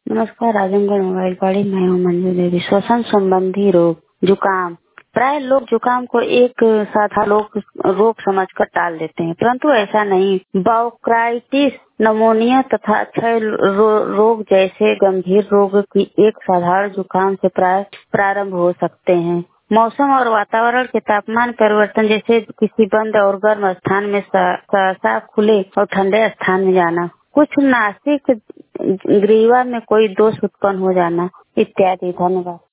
नमस्कार। आजमगढ़ मोबाइल पाड़ी, मैं हूँ मंजू देवी। श्वसन संबंधी रोग, जुकाम। प्राय लोग जुकाम को एक साधारण रोग समझकर टाल देते हैं, परंतु ऐसा नहीं। ब्रोंकाइटिस, निमोनिया तथा क्षय रोग जैसे गंभीर रोग की एक साधारण जुकाम से प्राय प्रारंभ हो सकते हैं। मौसम और वातावरण के तापमान परिवर्तन, जैसे किसी बंद और गर्म स्थान में साफ खुले और ठंडे स्थान में जाना, कुछ नासिक ग्रीवा में कोई दोष उत्पन्न हो जाना इत्यादि। धन्यवाद।